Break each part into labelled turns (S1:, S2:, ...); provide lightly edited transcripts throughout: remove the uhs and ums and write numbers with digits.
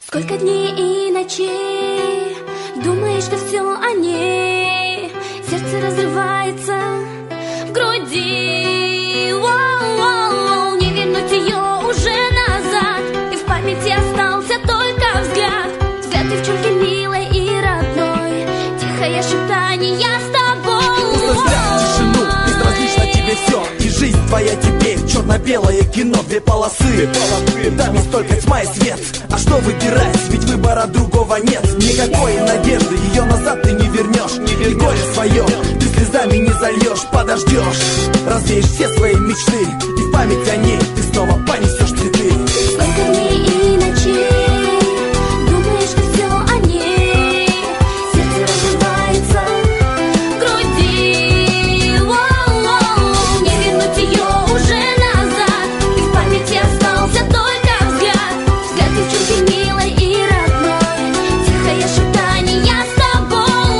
S1: Сколько дней и ночей думаешь ты все о ней, сердце разрывается в груди. Воу-воу-воу. Не вернуть ее уже назад, и в памяти остался только взгляд. Взгляд девчонки милой и родной, тихое шептание «я с тобой».
S2: Пустой взгляд, тишину, безразлично тебе все. И жизнь твоя теперь черно-белое кино, две полосы. Там есть только тьма и свет. А что выбирать, ведь выбора другого нет. Никакой надежды, ее назад ты не вернешь. И горе свое ты слезами не зальешь. Подождешь, развеешь все свои мечты, и в память о ней ты снова понесешь цветы.
S1: Сколько дней и ночей думаешь ты все о ней, сердце разрывается в груди. Воу-воу. Не вернуть ее уже назад, и в памяти остался только взгляд. Взгляд девчонки милой и родной, тихое шептание «я с тобой».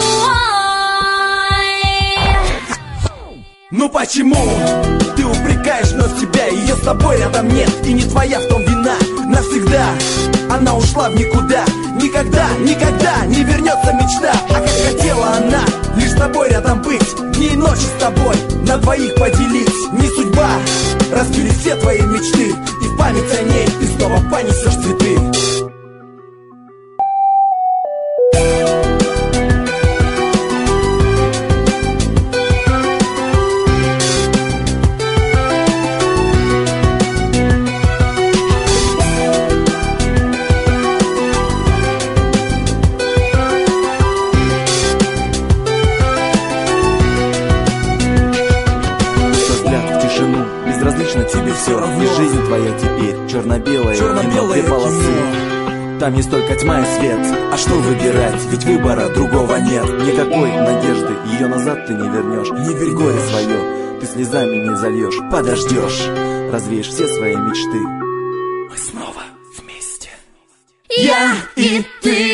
S2: Ну почему ты упрекаешь вновь себя? Ее с тобой рядом нет, и не твоя в том вина. Навсегда она ушла в никуда. Никогда, никогда не вернется мечта. А как хотела она лишь с тобой рядом быть, дни и ночи с тобой на двоих поделить. Не судьба разбили все твои мечты, и в память о ней ты снова понесешь цветы. Безразлично тебе все, и жизнь твоя теперь черно-белая кино, две полосы. Там есть только тьма и свет. А что выбирать, ведь выбора другого нет. Никакой надежды, ее назад ты не вернешь. Не верь горе свое, ты слезами не зальешь. Подождешь, развеешь все свои мечты. Мы снова вместе,
S1: Я и ты.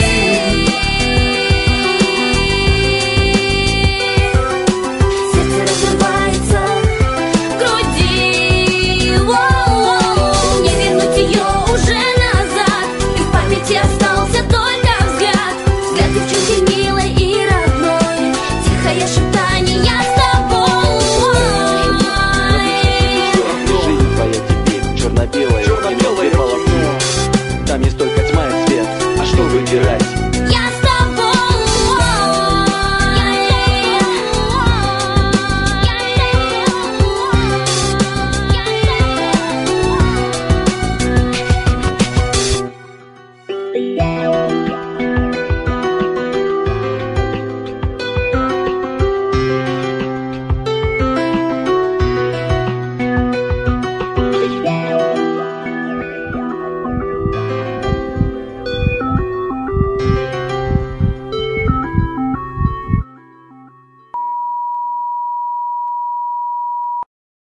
S1: Остался только взгляд, взгляд девчонки милой и родной, тихое шептание «я с тобой».
S2: Жизнь твоя теперь черно-белая кино, две полосы. Там есть только тьма и свет. А что выбирать?
S1: Я с тобой.